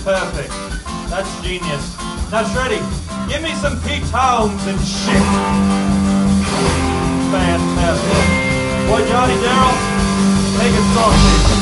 perfect. That's genius. Now, Shreddy, give me some P-tones and shit. Fantastic. Boy, Johnny Darrell, make it sausage.